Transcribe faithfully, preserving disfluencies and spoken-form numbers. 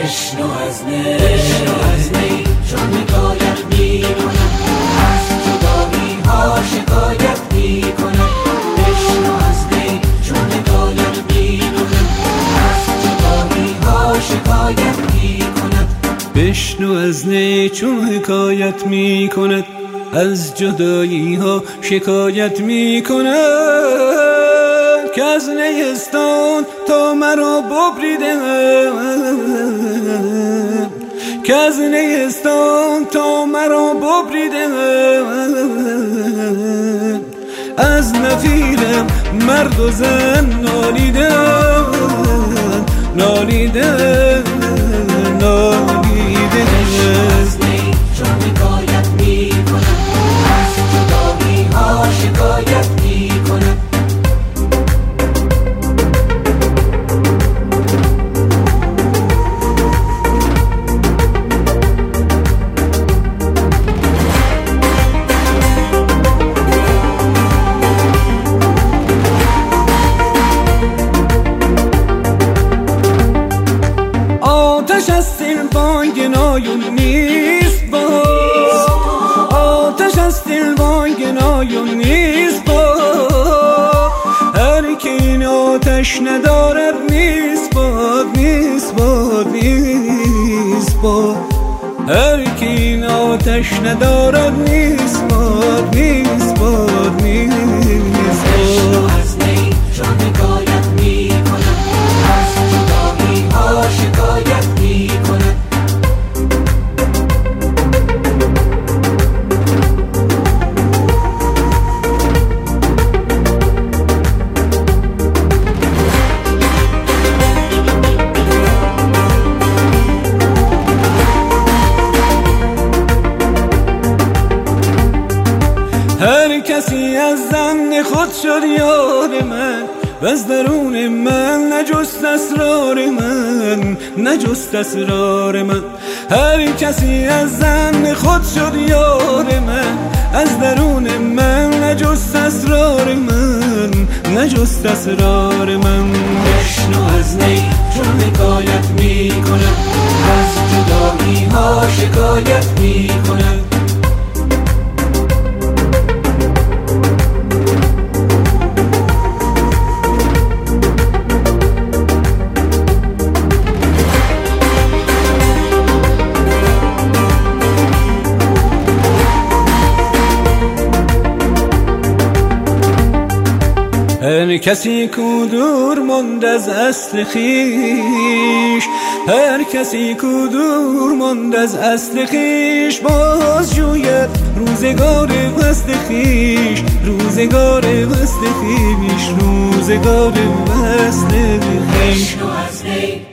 بشنو از نی بشنو از نی چون حکایت میکنم، از جدایی ها شکایت میکنم. بشنو از نی چون حکایت میکنم، از جدایی ها شکایت میکنم. بشنو از نی چون حکایت میکند، از جدایی ها شکایت میکند. که از نیستان تا مرا ببریده، که از نیستان تا مرا ببریده. از نفیرم مرد و زن نالیده، نالیده، نالیده. از نی چون حکایت میکنم، از جدایی ها شکایت میکنم. آتش از دل بانگنایون نیست با، آتش از دل بانگنایون نیست با. هر که این آتش ندارد نیست باد، نیست باد، نیست باد. هر که این آتش ندارد نیست باد، نیست باد، نیست باد. از نی چون حکایت میکنم، از جدایی ها شکایت میکنم. هر کسی از زن خود شد یار من، و از درون من نجست اسرار من، نجست اسرار من. هر کسی از زن خود شد یار من، از درون من نجست اسرار من، نجست اسرار من. بشنو از نی چون حکایت میکنم، از جدایی ها شکایت میکنم. هر کسی کو دور ماند از اصل خویش، هر کسی کو دور ماند از اصل خویش، باز جوید روزگار وصل خویش، روزگار وصل خویش، روزگار وصل خویش. بشنو از نی